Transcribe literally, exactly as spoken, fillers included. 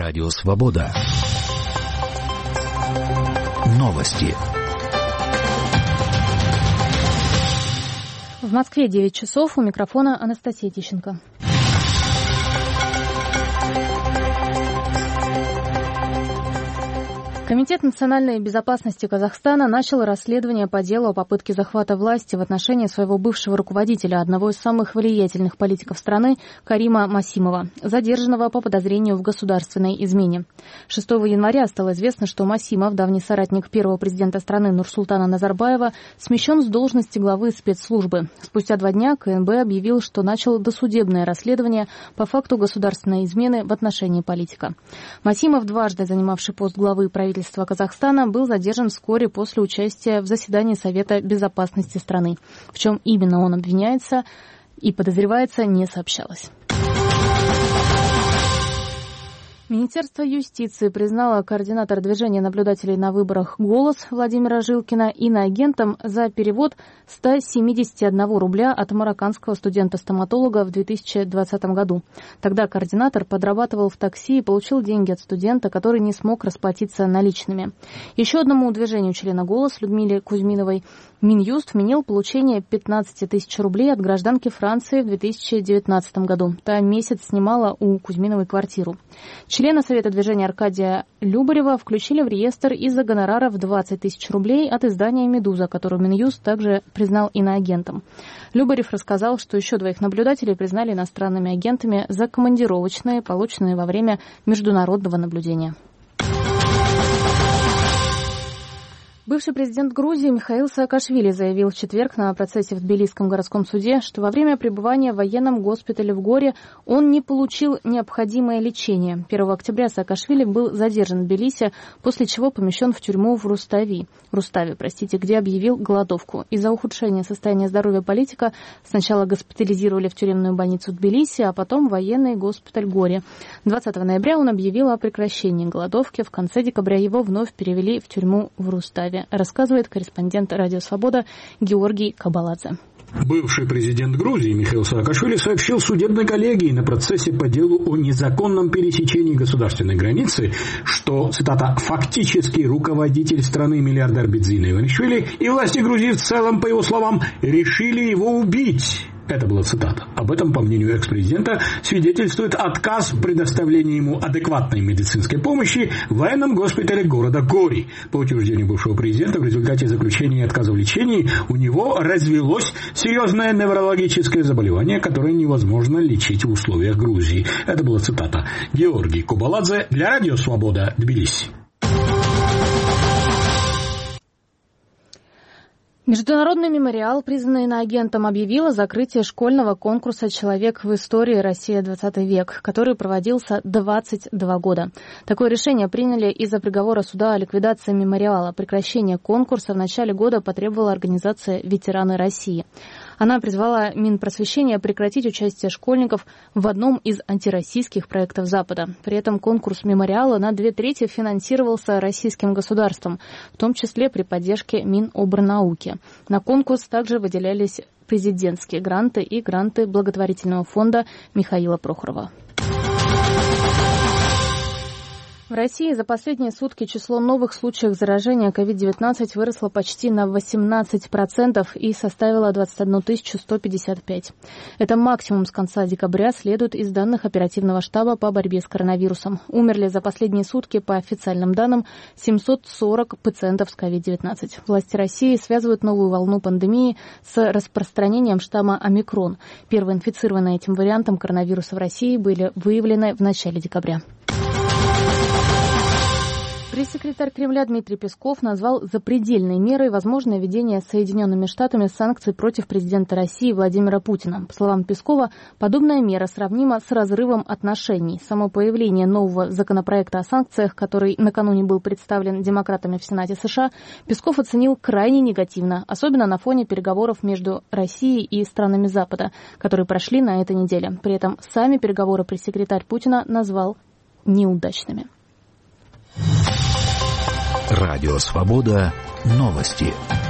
Радио Свобода. Новости. В Москве девять часов. У микрофона Анастасия Тищенко. Комитет национальной безопасности Казахстана начал расследование по делу о попытке захвата власти в отношении своего бывшего руководителя, одного из самых влиятельных политиков страны, Карима Масимова, задержанного по подозрению в государственной измене. шестого января стало известно, что Масимов, давний соратник первого президента страны Нурсултана Назарбаева, смещен с должности главы спецслужбы. Спустя два дня КНБ объявил, что начал досудебное расследование по факту государственной измены в отношении политика. Масимов, дважды занимавший пост главы правительства Казахстана, был задержан вскоре после участия в заседании Совета безопасности страны. В чем именно он обвиняется и подозревается, не сообщалось. Министерство юстиции признало координатора движения наблюдателей на выборах «Голос» Владимира Жилкина иноагентом за перевод ста семидесяти одного рубля от марокканского студента-стоматолога в две тысячи двадцатом году. Тогда координатор подрабатывал в такси и получил деньги от студента, который не смог расплатиться наличными. Еще одному движению члена «Голос» Людмиле Кузьминовой Минюст вменил получение пятнадцати тысяч рублей от гражданки Франции в две тысячи девятнадцатом году. Та месяц снимала у Кузьминовой квартиру. Члена Совета движения Аркадия Любарева включили в реестр из-за гонорара в двадцать тысяч рублей от издания «Медуза», которую Минюст также признал иноагентом. Любарев рассказал, что еще двоих наблюдателей признали иностранными агентами за командировочные, полученные во время международного наблюдения. Бывший президент Грузии Михаил Саакашвили заявил в четверг на процессе в Тбилисском городском суде, что во время пребывания в военном госпитале в Горе он не получил необходимое лечение. первого октября Саакашвили был задержан в Тбилиси, после чего помещен в тюрьму в Рустави, Руставе, простите, где объявил голодовку. Из-за ухудшения состояния здоровья политика сначала госпитализировали в тюремную больницу Тбилиси, а потом в военный госпиталь Горе. двадцатого ноября он объявил о прекращении голодовки. В конце декабря его вновь перевели в тюрьму в Руставе, рассказывает корреспондент «Радио Свобода» Георгий Кабаладзе. Бывший президент Грузии Михаил Саакашвили сообщил судебной коллегии на процессе по делу о незаконном пересечении государственной границы, что, цитата, «фактически руководитель страны миллиардер Бидзина Иванишвили и власти Грузии в целом, по его словам, решили его убить». Это была цитата. Об этом, по мнению экс-президента, свидетельствует отказ в предоставлении ему адекватной медицинской помощи в военном госпитале города Гори. По утверждению бывшего президента, в результате заключения и отказа в лечении у него развелось серьезное неврологическое заболевание, которое невозможно лечить в условиях Грузии. Это была цитата. Георгий Кабаладзе для Радио Свобода, Тбилиси. Международный мемориал, признанный иноагентом, объявил о закрытии школьного конкурса «Человек в истории. Россия. двадцатый век», который проводился двадцать два года. Такое решение приняли из-за приговора суда о ликвидации мемориала. Прекращение конкурса в начале года потребовала организация «Ветераны России». Она призвала Минпросвещения прекратить участие школьников в одном из антироссийских проектов Запада. При этом конкурс мемориала на две трети финансировался российским государством, в том числе при поддержке Минобрнауки. На конкурс также выделялись президентские гранты и гранты благотворительного фонда Михаила Прохорова. В России за последние сутки число новых случаев заражения ковид девятнадцать выросло почти на восемнадцать процентов и составило двадцать одну тысячу сто пятьдесят пять. Это максимум с конца декабря, следует из данных оперативного штаба по борьбе с коронавирусом. Умерли за последние сутки, по официальным данным, семьсот сорок пациентов с ковид девятнадцать. Власти России связывают новую волну пандемии с распространением штамма омикрон. Первые инфицированные этим вариантом коронавируса в России были выявлены в начале декабря. Пресс-секретарь Кремля Дмитрий Песков назвал запредельной мерой возможное введение Соединенными Штатами санкций против президента России Владимира Путина. По словам Пескова, подобная мера сравнима с разрывом отношений. Само появление нового законопроекта о санкциях, который накануне был представлен демократами в Сенате США, Песков оценил крайне негативно, особенно на фоне переговоров между Россией и странами Запада, которые прошли на этой неделе. При этом сами переговоры пресс-секретарь Путина назвал неудачными. Радио Свобода. Новости.